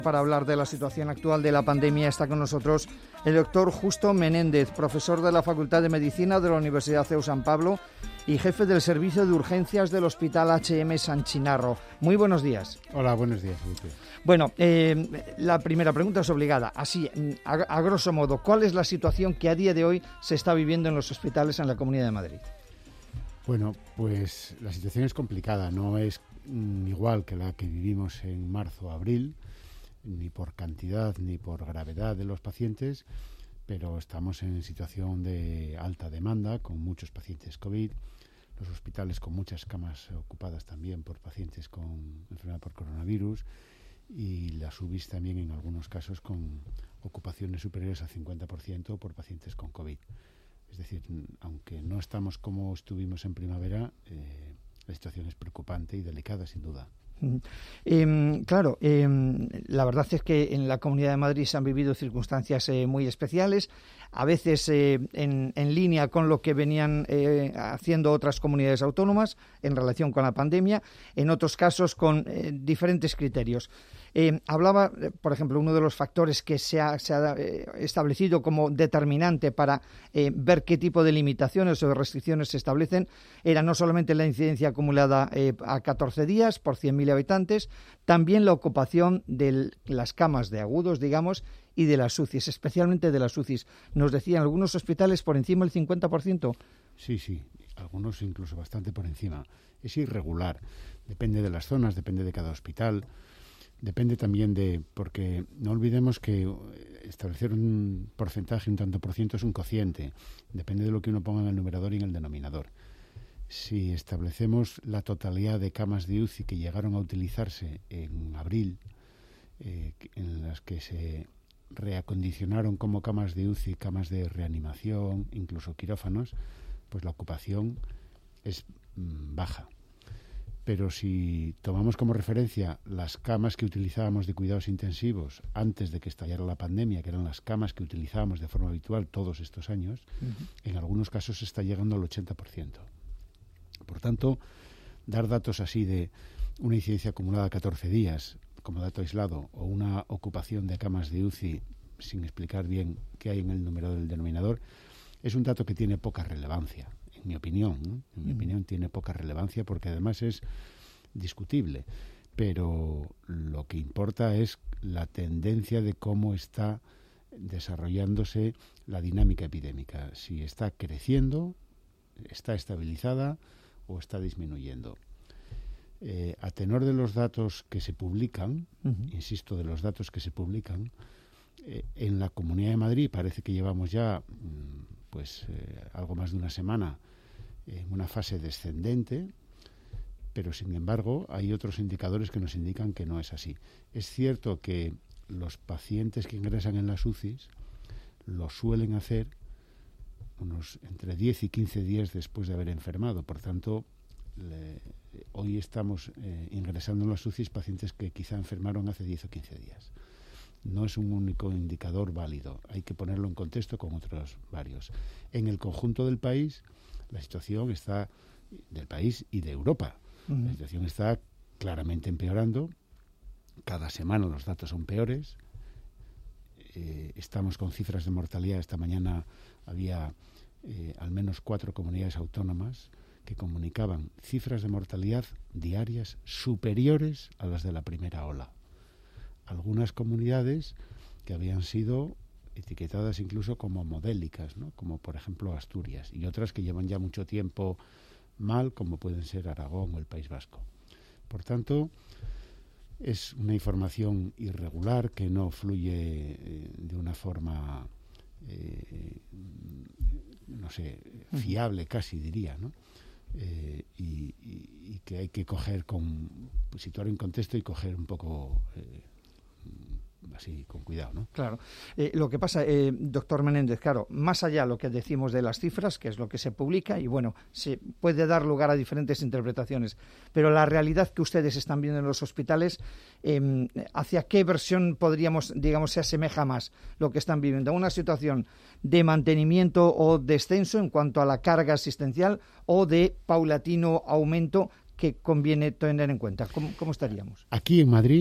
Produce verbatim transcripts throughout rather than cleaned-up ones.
Para hablar de la situación actual de la pandemia está con nosotros el doctor Justo Menéndez, profesor de la Facultad de Medicina de la Universidad C E U San Pablo y jefe del Servicio de Urgencias del Hospital H M San Chinarro. Muy buenos días. Hola, buenos días, Felipe. Bueno, eh, la primera pregunta es obligada. Así, a, a grosso modo, ¿cuál es la situación que a día de hoy se está viviendo en los hospitales en la Comunidad de Madrid? Bueno, pues la situación es complicada, no es mm, igual que la que vivimos en marzo o abril, ni por cantidad ni por gravedad de los pacientes, pero estamos en situación de alta demanda con muchos pacientes COVID, los hospitales con muchas camas ocupadas también por pacientes con enfermedad por coronavirus y las U B Is también en algunos casos con ocupaciones superiores al cincuenta por ciento por pacientes con COVID. Es decir, aunque no estamos como estuvimos en primavera, eh, la situación es preocupante y delicada sin duda. Eh, claro, eh, la verdad es que en la Comunidad de Madrid se han vivido circunstancias eh, muy especiales, a veces eh, en, en línea con lo que venían eh, haciendo otras comunidades autónomas en relación con la pandemia, en otros casos con eh, diferentes criterios. Eh, hablaba, por ejemplo, uno de los factores que se ha, se ha eh, establecido como determinante para eh, ver qué tipo de limitaciones o de restricciones se establecen era no solamente la incidencia acumulada eh, a catorce días por cien mil habitantes, también la ocupación de las camas de agudos, digamos, y de las U C Is, especialmente de las U C Is. Nos decían algunos hospitales por encima del cincuenta por ciento. Sí, sí, algunos incluso bastante por encima. Es irregular, depende de las zonas, depende de cada hospital. Depende también de, porque no olvidemos que establecer un porcentaje, un tanto por ciento, es un cociente. Depende de lo que uno ponga en el numerador y en el denominador. Si establecemos la totalidad de camas de U C I que llegaron a utilizarse en abril, eh, en las que se reacondicionaron como camas de U C I, camas de reanimación, incluso quirófanos, pues la ocupación es mmm, baja. Pero si tomamos como referencia las camas que utilizábamos de cuidados intensivos antes de que estallara la pandemia, que eran las camas que utilizábamos de forma habitual todos estos años, uh-huh. en algunos casos se está llegando al ochenta por ciento. Por tanto, dar datos así de una incidencia acumulada a catorce días como dato aislado o una ocupación de camas de U C I sin explicar bien qué hay en el número del denominador es un dato que tiene poca relevancia. En mi opinión, ¿no? En mi mm. opinión tiene poca relevancia porque además es discutible, pero lo que importa es la tendencia de cómo está desarrollándose la dinámica epidémica, si está creciendo, está estabilizada o está disminuyendo. Eh, a tenor de los datos que se publican, uh-huh. insisto, de los datos que se publican, eh, en la Comunidad de Madrid parece que llevamos ya pues eh, algo más de una semana en una fase descendente, pero sin embargo hay otros indicadores que nos indican que no es así. Es cierto que los pacientes que ingresan en las U C Is lo suelen hacer unos entre diez y quince días después de haber enfermado, por tanto le, hoy estamos eh, ingresando en las U C Is pacientes que quizá enfermaron hace diez o quince días. No es un único indicador válido, hay que ponerlo en contexto con otros varios. En el conjunto del país, la situación está, del país y de Europa, uh-huh. la situación está claramente empeorando, cada semana los datos son peores, eh, estamos con cifras de mortalidad, esta mañana había eh, al menos cuatro comunidades autónomas que comunicaban cifras de mortalidad diarias superiores a las de la primera ola. Algunas comunidades que habían sido etiquetadas incluso como modélicas, ¿no? Como por ejemplo Asturias, y otras que llevan ya mucho tiempo mal, como pueden ser Aragón o el País Vasco. Por tanto, es una información irregular que no fluye eh, de una forma, eh, no sé, fiable casi diría, ¿no? Eh, y, y, y que hay que coger, con situar en contexto y coger un poco... Eh, así con cuidado, ¿no? Claro. Eh, lo que pasa, eh, doctor Menéndez, claro, más allá de lo que decimos de las cifras, que es lo que se publica, y bueno, se puede dar lugar a diferentes interpretaciones, pero la realidad que ustedes están viendo en los hospitales, eh, ¿hacia qué versión podríamos, digamos, se asemeja más lo que están viviendo? ¿Una situación de mantenimiento o descenso en cuanto a la carga asistencial o de paulatino aumento que conviene tener en cuenta? ¿Cómo, cómo estaríamos? Aquí en Madrid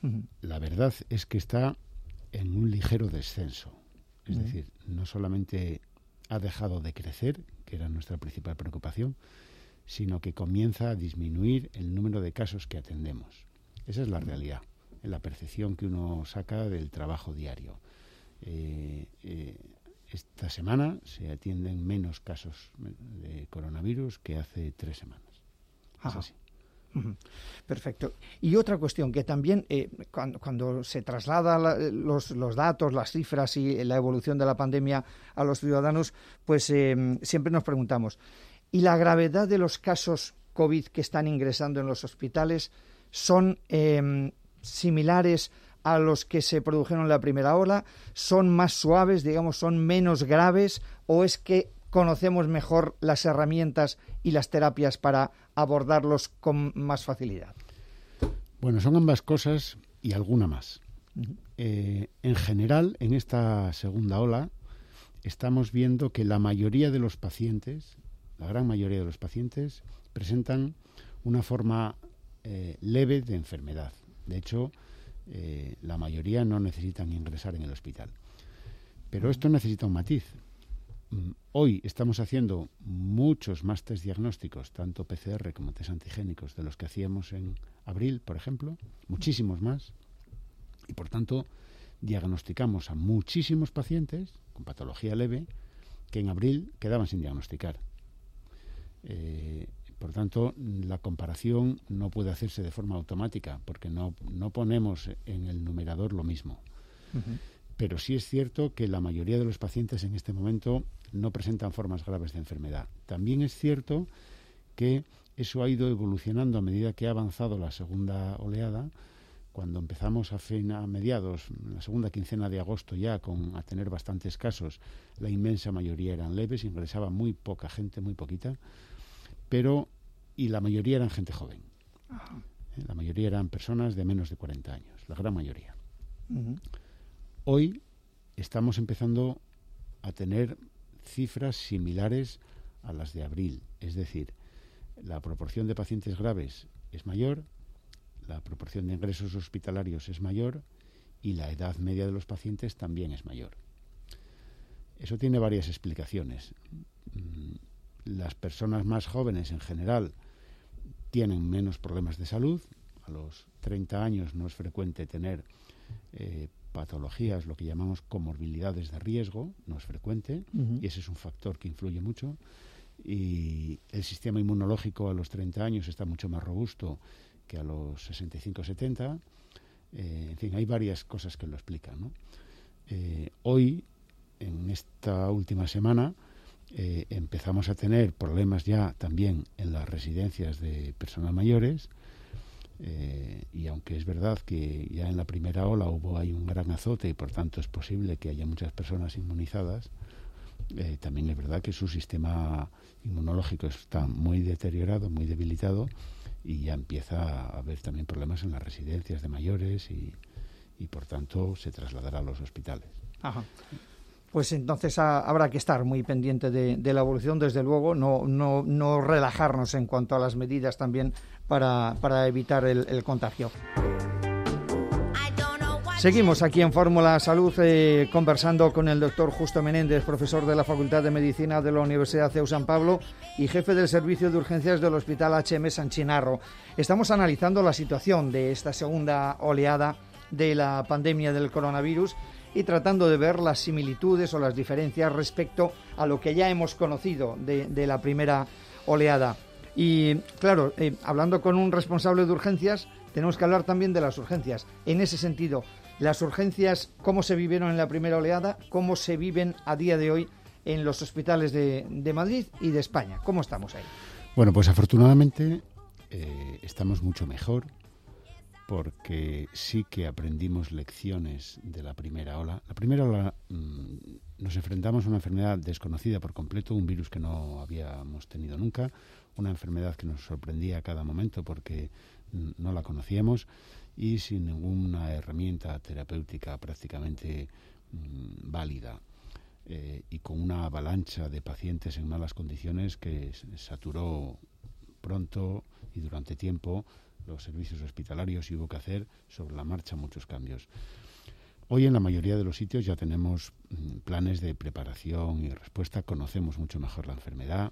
Uh-huh. La verdad es que está en un ligero descenso. Es uh-huh. decir, no solamente ha dejado de crecer, que era nuestra principal preocupación, sino que comienza a disminuir el número de casos que atendemos. Esa es la realidad, en la percepción que uno saca del trabajo diario. Eh, eh, esta semana se atienden menos casos de coronavirus que hace tres semanas. Ajá. Es así. Perfecto. Y otra cuestión que también eh, cuando, cuando se traslada la, los, los datos, las cifras y la evolución de la pandemia a los ciudadanos, pues eh, siempre nos preguntamos, ¿y la gravedad de los casos COVID que están ingresando en los hospitales son eh, similares a los que se produjeron en la primera ola? ¿Son más suaves, digamos, son menos graves? ¿O es que conocemos mejor las herramientas y las terapias para abordarlos con más facilidad? Bueno, son ambas cosas y alguna más. Uh-huh. Eh, en general, en esta segunda ola, estamos viendo que la mayoría de los pacientes, la gran mayoría de los pacientes, presentan una forma eh, leve de enfermedad. De hecho, eh, la mayoría no necesitan ingresar en el hospital. Pero esto necesita un matiz. Hoy estamos haciendo muchos más test diagnósticos, tanto P C R como test antigénicos, de los que hacíamos en abril, por ejemplo, muchísimos más, y por tanto diagnosticamos a muchísimos pacientes con patología leve que en abril quedaban sin diagnosticar. Eh, por tanto, la comparación no puede hacerse de forma automática, porque no, no ponemos en el numerador lo mismo. Uh-huh. Pero sí es cierto que la mayoría de los pacientes en este momento no presentan formas graves de enfermedad. También es cierto que eso ha ido evolucionando a medida que ha avanzado la segunda oleada. Cuando empezamos a, fin, a mediados, la segunda quincena de agosto ya, con, a tener bastantes casos, la inmensa mayoría eran leves, ingresaba muy poca gente, muy poquita, pero y la mayoría eran gente joven. Ajá. La mayoría eran personas de menos de cuarenta años, la gran mayoría. Uh-huh. Hoy estamos empezando a tener cifras similares a las de abril. Es decir, la proporción de pacientes graves es mayor, la proporción de ingresos hospitalarios es mayor y la edad media de los pacientes también es mayor. Eso tiene varias explicaciones. Las personas más jóvenes en general tienen menos problemas de salud. A los treinta años no es frecuente tener eh, patologías, lo que llamamos comorbilidades de riesgo, no es frecuente, uh-huh. y ese es un factor que influye mucho. Y el sistema inmunológico a los treinta años está mucho más robusto que a los sesenta y cinco setenta. Eh, en fin, hay varias cosas que lo explican, ¿no? Eh, hoy, en esta última semana, eh, empezamos a tener problemas ya también en las residencias de personas mayores. Eh, y aunque es verdad que ya en la primera ola hubo ahí un gran azote y por tanto es posible que haya muchas personas inmunizadas, eh, también es verdad que su sistema inmunológico está muy deteriorado, muy debilitado, y ya empieza a haber también problemas en las residencias de mayores y, y por tanto se trasladará a los hospitales. Ajá. Pues entonces a, habrá que estar muy pendiente de, de la evolución, desde luego, no, no, no relajarnos en cuanto a las medidas también para, para evitar el, el contagio. Seguimos aquí en Fórmula Salud eh, conversando con el doctor Justo Menéndez, profesor de la Facultad de Medicina de la Universidad C E U San Pablo y jefe del Servicio de Urgencias del Hospital H M San Chinarro. Estamos analizando la situación de esta segunda oleada de la pandemia del coronavirus y tratando de ver las similitudes o las diferencias respecto a lo que ya hemos conocido de, de la primera oleada. Y claro, eh, hablando con un responsable de urgencias, tenemos que hablar también de las urgencias. En ese sentido, las urgencias, ¿cómo se vivieron en la primera oleada? ¿Cómo se viven a día de hoy en los hospitales de, de Madrid y de España? ¿Cómo estamos ahí? Bueno, pues afortunadamente eh, estamos mucho mejor, porque sí que aprendimos lecciones de la primera ola. La primera ola mmm, nos enfrentamos a una enfermedad desconocida por completo, un virus que no habíamos tenido nunca, una enfermedad que nos sorprendía a cada momento porque mmm, no la conocíamos y sin ninguna herramienta terapéutica prácticamente mmm, válida. Eh, y con una avalancha de pacientes en malas condiciones que saturó pronto y durante tiempo los servicios hospitalarios y hubo que hacer sobre la marcha muchos cambios. Hoy en la mayoría de los sitios ya tenemos mm, planes de preparación y respuesta, conocemos mucho mejor la enfermedad,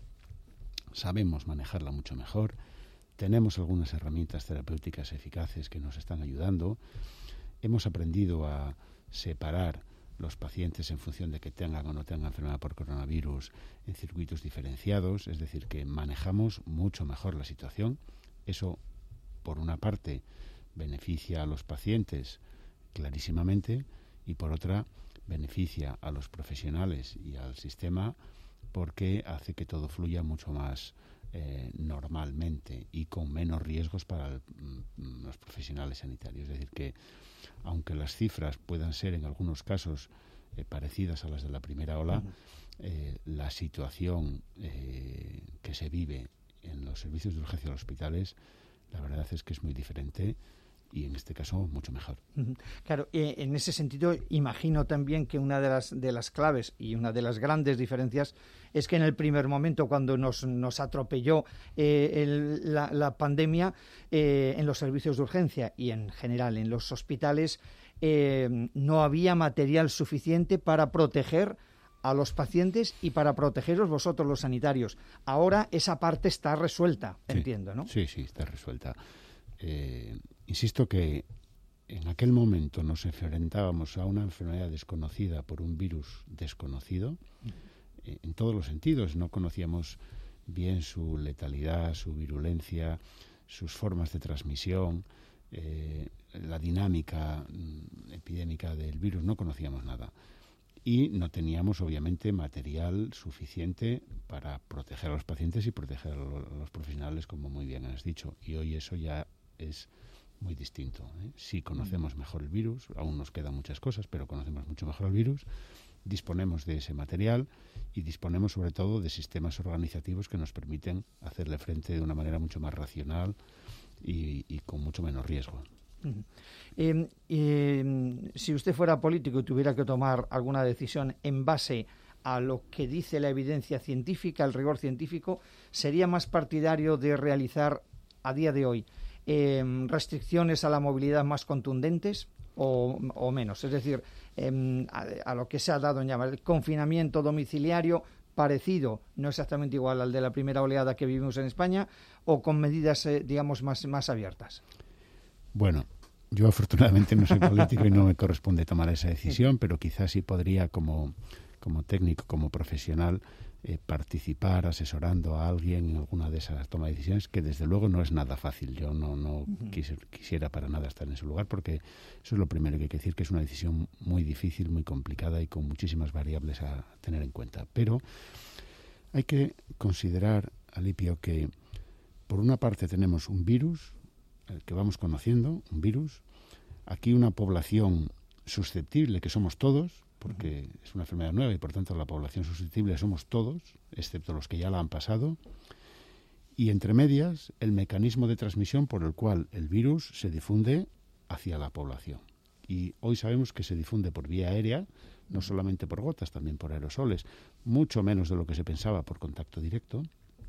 sabemos manejarla mucho mejor, tenemos algunas herramientas terapéuticas eficaces que nos están ayudando, hemos aprendido a separar los pacientes en función de que tengan o no tengan enfermedad por coronavirus en circuitos diferenciados, es decir, que manejamos mucho mejor la situación. Eso, por una parte, beneficia a los pacientes clarísimamente y, por otra, beneficia a los profesionales y al sistema porque hace que todo fluya mucho más eh, normalmente y con menos riesgos para el, los profesionales sanitarios. Es decir, que aunque las cifras puedan ser en algunos casos eh, parecidas a las de la primera ola, uh-huh. eh, la situación eh, que se vive en los servicios de urgencia de los hospitales, la verdad es que es muy diferente y en este caso mucho mejor. Uh-huh. Claro, eh, en ese sentido imagino también que una de las de las claves y una de las grandes diferencias es que en el primer momento, cuando nos, nos atropelló eh, el, la, la pandemia, eh, en los servicios de urgencia y en general en los hospitales, eh, no había material suficiente para proteger a los pacientes y para protegeros vosotros los sanitarios. Ahora esa parte está resuelta, sí, entiendo, ¿no? Sí, sí, está resuelta. Eh, insisto que en aquel momento nos enfrentábamos a una enfermedad desconocida por un virus desconocido, eh, en todos los sentidos. No conocíamos bien su letalidad, su virulencia, sus formas de transmisión, eh, la dinámica mm, epidémica del virus, no conocíamos nada. Y no teníamos, obviamente, material suficiente para proteger a los pacientes y proteger a los profesionales, como muy bien has dicho. Y hoy eso ya es muy distinto, ¿eh? Sí conocemos mejor el virus, aún nos quedan muchas cosas, pero conocemos mucho mejor el virus, disponemos de ese material y disponemos sobre todo de sistemas organizativos que nos permiten hacerle frente de una manera mucho más racional y, y con mucho menos riesgo. Uh-huh. Eh, eh, si usted fuera político y tuviera que tomar alguna decisión en base a lo que dice la evidencia científica, el rigor científico, ¿sería más partidario de realizar a día de hoy eh, restricciones a la movilidad más contundentes o, o menos? Es decir, eh, a, a lo que se ha dado en llamar el confinamiento domiciliario, parecido, no exactamente igual al de la primera oleada que vivimos en España, o con medidas, eh, digamos, más, más abiertas. Bueno, yo afortunadamente no soy político y no me corresponde tomar esa decisión, pero quizás sí podría, como, como técnico, como profesional, eh, participar asesorando a alguien en alguna de esas tomas de decisiones, que desde luego no es nada fácil. Yo no, no uh-huh. quis, quisiera para nada estar en ese lugar, porque eso es lo primero que hay que decir, que es una decisión muy difícil, muy complicada y con muchísimas variables a tener en cuenta. Pero hay que considerar, Alipio, que por una parte tenemos un virus, el que vamos conociendo, un virus, aquí una población susceptible, que somos todos, porque uh-huh. es una enfermedad nueva y por tanto la población susceptible somos todos, excepto los que ya la han pasado, y entre medias el mecanismo de transmisión por el cual el virus se difunde hacia la población. Y hoy sabemos que se difunde por vía aérea, no solamente por gotas, también por aerosoles, mucho menos de lo que se pensaba por contacto directo,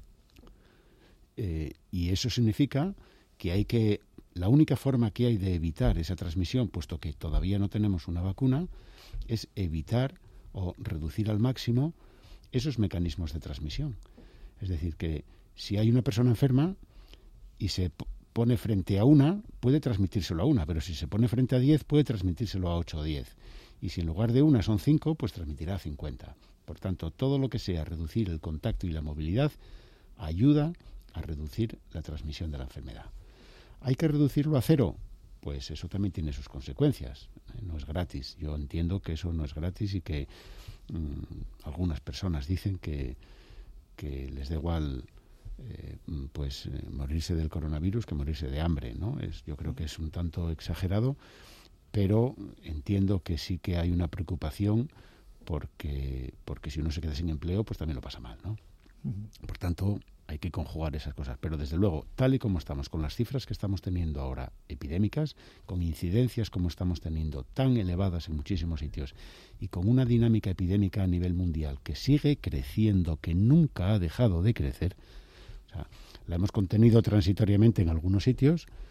eh, y eso significa que hay que, la única forma que hay de evitar esa transmisión, puesto que todavía no tenemos una vacuna, es evitar o reducir al máximo esos mecanismos de transmisión. Es decir, que si hay una persona enferma y se p- pone frente a una, puede transmitírselo a una, pero si se pone frente a diez, puede transmitírselo a ocho o diez. Y si en lugar de una son cinco, pues transmitirá a cincuenta. Por tanto, todo lo que sea reducir el contacto y la movilidad ayuda a reducir la transmisión de la enfermedad. ¿Hay que reducirlo a cero? Pues eso también tiene sus consecuencias. No es gratis. Yo entiendo que eso no es gratis y que mmm, algunas personas dicen que, que les da igual eh, pues eh, morirse del coronavirus que morirse de hambre, ¿no? Es, yo creo que es un tanto exagerado, pero entiendo que sí que hay una preocupación porque, porque si uno se queda sin empleo, pues también lo pasa mal, ¿no? Uh-huh. Por tanto, hay que conjugar esas cosas, pero desde luego, tal y como estamos, con las cifras que estamos teniendo ahora epidémicas, con incidencias como estamos teniendo tan elevadas en muchísimos sitios y con una dinámica epidémica a nivel mundial que sigue creciendo, que nunca ha dejado de crecer, o sea, la hemos contenido transitoriamente en algunos sitios,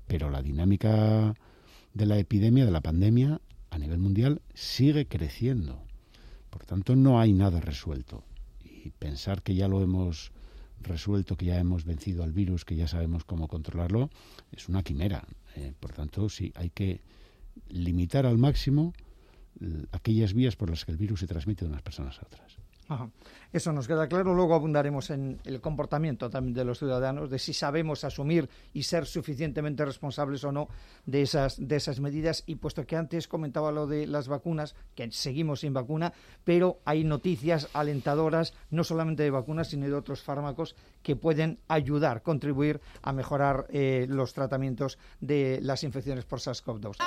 pero la dinámica de la epidemia, de la pandemia, a nivel mundial, sigue creciendo. Por tanto, no hay nada resuelto. Y pensar que ya lo hemos resuelto, que ya hemos vencido al virus, que ya sabemos cómo controlarlo, es una quimera. Eh, por tanto, sí, hay que limitar al máximo aquellas vías por las que el virus se transmite de unas personas a otras. Ajá. Eso nos queda claro. Luego abundaremos en el comportamiento también de los ciudadanos, de si sabemos asumir y ser suficientemente responsables o no de esas, de esas medidas. Y puesto que antes comentaba lo de las vacunas, que seguimos sin vacuna, pero hay noticias alentadoras, no solamente de vacunas, sino de otros fármacos que pueden ayudar, contribuir a mejorar eh, los tratamientos de las infecciones por SARS-CoV dos.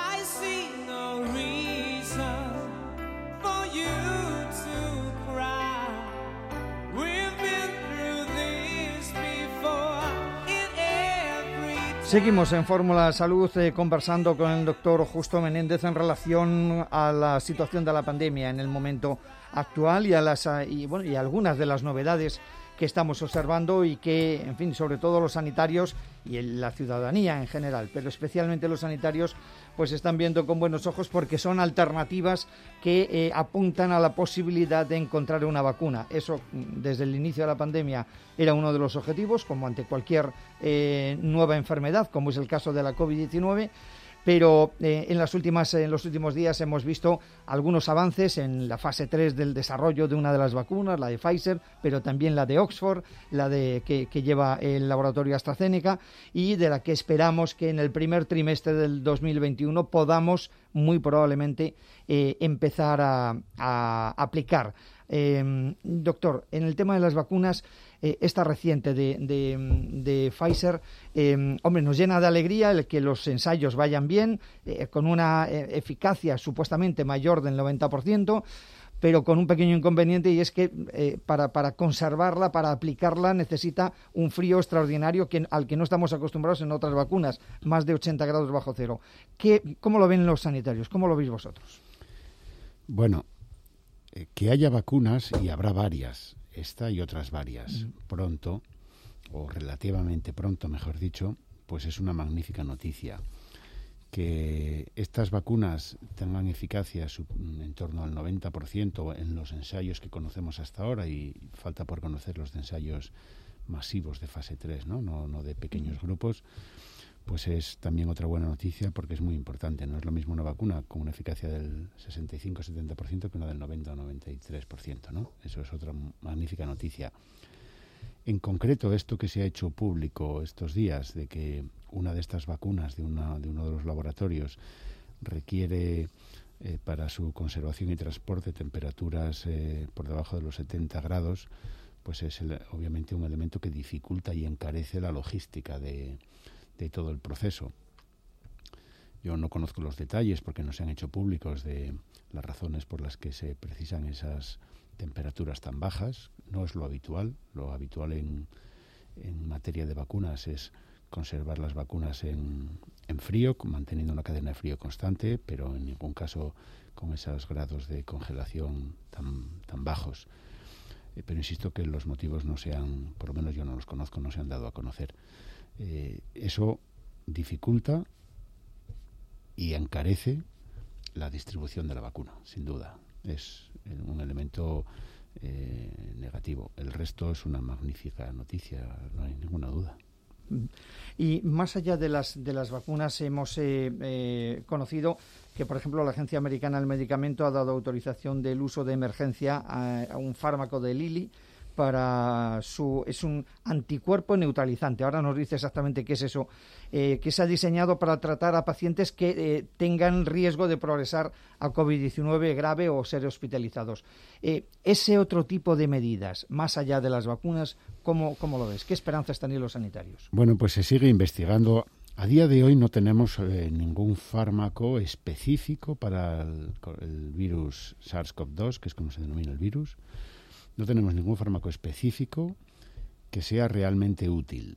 Seguimos en Fórmula Salud eh, conversando con el doctor Justo Menéndez en relación a la situación de la pandemia en el momento actual y a las y, bueno, y algunas de las novedades que estamos observando y que, en fin, sobre todo los sanitarios y la ciudadanía en general, pero especialmente los sanitarios, pues están viendo con buenos ojos porque son alternativas que eh, apuntan a la posibilidad de encontrar una vacuna. Eso, desde el inicio de la pandemia, era uno de los objetivos, como ante cualquier eh, nueva enfermedad, como es el caso de la COVID diecinueve, pero eh, en, las últimas, en los últimos días hemos visto algunos avances en la fase tres del desarrollo de una de las vacunas, la de Pfizer, pero también la de Oxford, la de que, que lleva el laboratorio AstraZeneca, y de la que esperamos que en el primer trimestre del dos mil veintiuno podamos muy probablemente eh, empezar a, a aplicar. Eh, doctor, en el tema de las vacunas, eh, esta reciente de, de, de Pfizer, eh, hombre, nos llena de alegría el que los ensayos vayan bien, eh, con una eh, eficacia supuestamente mayor del noventa por ciento, pero con un pequeño inconveniente, y es que eh, para, para conservarla, para aplicarla, necesita un frío extraordinario que, al que no estamos acostumbrados en otras vacunas, más de ochenta grados bajo cero. ¿Qué, ¿Cómo lo ven los sanitarios? ¿Cómo lo veis vosotros? Bueno, eh, que haya vacunas, y habrá varias, esta y otras varias, mm. pronto, o relativamente pronto, mejor dicho, pues es una magnífica noticia. Que estas vacunas tengan eficacia en torno al noventa por ciento en los ensayos que conocemos hasta ahora, y falta por conocer los de ensayos masivos de fase tres, ¿no? No, no de pequeños grupos, pues es también otra buena noticia, porque es muy importante. No es lo mismo una vacuna con una eficacia del sesenta y cinco a setenta por ciento que una del noventa o noventa y tres por ciento, ¿no? Eso es otra magnífica noticia. En concreto, esto que se ha hecho público estos días, de que una de estas vacunas de, una, de uno de los laboratorios requiere eh, para su conservación y transporte temperaturas eh, por debajo de los setenta grados, pues es el, obviamente un elemento que dificulta y encarece la logística de, de todo el proceso. Yo no conozco los detalles porque no se han hecho públicos de las razones por las que se precisan esas temperaturas tan bajas. No es lo habitual. Lo habitual en, en materia de vacunas es conservar las vacunas en, en frío, manteniendo una cadena de frío constante, pero en ningún caso con esos grados de congelación tan, tan bajos. Eh, pero insisto que los motivos no se han, por lo menos yo no los conozco, no se han dado a conocer. Eh, eso dificulta y encarece la distribución de la vacuna, sin duda. Es un elemento eh, negativo. El resto es una magnífica noticia, no hay ninguna duda. Y más allá de las de las vacunas, hemos eh, eh, conocido que, por ejemplo, la Agencia Americana del Medicamento ha dado autorización del uso de emergencia a, a un fármaco de Lilly para su es un anticuerpo neutralizante. Ahora nos dice exactamente qué es eso, eh, que se ha diseñado para tratar a pacientes que eh, tengan riesgo de progresar a COVID diecinueve grave o ser hospitalizados. Eh, ese otro tipo de medidas, más allá de las vacunas, ¿cómo, cómo lo ves? ¿Qué esperanzas tienen los sanitarios? Bueno, pues se sigue investigando. A día de hoy no tenemos eh, ningún fármaco específico para el, el virus SARS-CoV dos, que es como se denomina el virus. No tenemos ningún fármaco específico que sea realmente útil.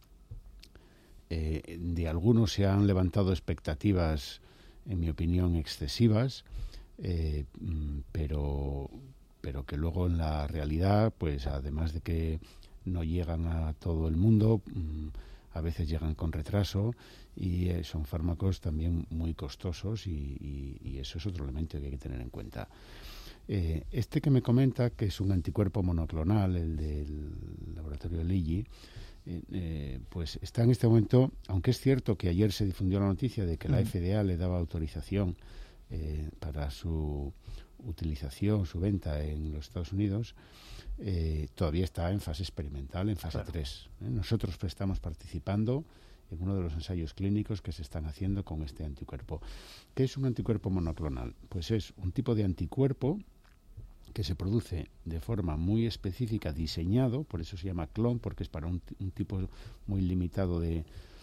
Eh, de algunos se han levantado expectativas, en mi opinión, excesivas, eh, pero, pero que luego en la realidad, pues además de que no llegan a todo el mundo, a veces llegan con retraso y eh, son fármacos también muy costosos y, y, y eso es otro elemento que hay que tener en cuenta. Eh, este que me comenta, que es un anticuerpo monoclonal, el del laboratorio Lilly, eh, eh, pues está en este momento, aunque es cierto que ayer se difundió la noticia de que la F D A le daba autorización eh, para su utilización, su venta en los Estados Unidos, eh, todavía está en fase experimental, en fase claro. tres. ¿eh? Nosotros estamos participando en uno de los ensayos clínicos que se están haciendo con este anticuerpo. ¿Qué es un anticuerpo monoclonal? Pues es un tipo de anticuerpo que se produce de forma muy específica, diseñado, por eso se llama clon, porque es para un, un tipo muy limitado de,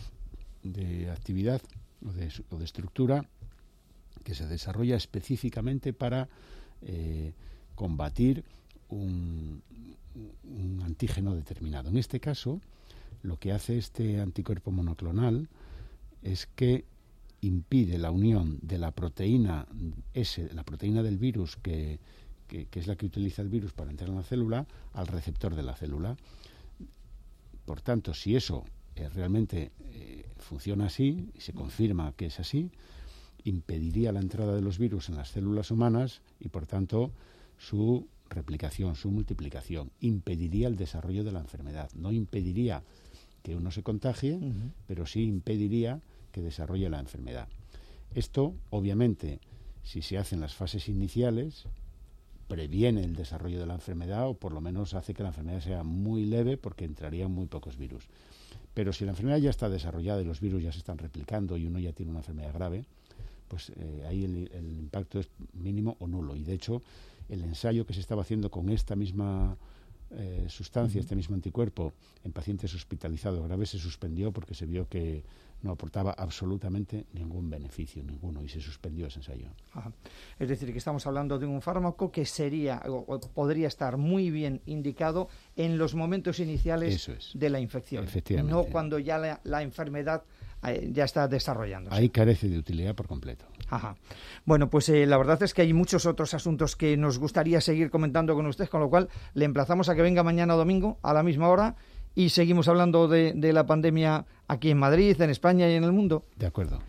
de actividad o de, o de estructura, que se desarrolla específicamente para eh, combatir un, un antígeno determinado. En este caso, lo que hace este anticuerpo monoclonal es que impide la unión de la proteína S, la proteína del virus, que, que, que es la que utiliza el virus para entrar en la célula, al receptor de la célula. Por tanto, si eso eh, realmente eh, funciona así, y se confirma que es así, impediría la entrada de los virus en las células humanas y, por tanto, su replicación, su multiplicación. Impediría el desarrollo de la enfermedad. No impediría que uno se contagie, uh-huh. pero sí impediría que desarrolle la enfermedad. Esto, obviamente, si se hace en las fases iniciales, previene el desarrollo de la enfermedad o por lo menos hace que la enfermedad sea muy leve porque entrarían muy pocos virus. Pero si la enfermedad ya está desarrollada y los virus ya se están replicando y uno ya tiene una enfermedad grave, pues eh, ahí el, el impacto es mínimo o nulo. Y de hecho, el ensayo que se estaba haciendo con esta misma eh, sustancia, uh-huh. este mismo anticuerpo, en pacientes hospitalizados graves se suspendió porque se vio que no aportaba absolutamente ningún beneficio, ninguno, y se suspendió ese ensayo. Ajá. Es decir, que estamos hablando de un fármaco que sería o, o podría estar muy bien indicado en los momentos iniciales Eso es. de la infección, Efectivamente. no cuando ya la, la enfermedad eh, ya está desarrollándose. Ahí carece de utilidad por completo. Ajá. Bueno, pues eh, la verdad es que hay muchos otros asuntos que nos gustaría seguir comentando con usted, con lo cual le emplazamos a que venga mañana domingo a la misma hora y seguimos hablando de, de la pandemia aquí en Madrid, en España y en el mundo. De acuerdo.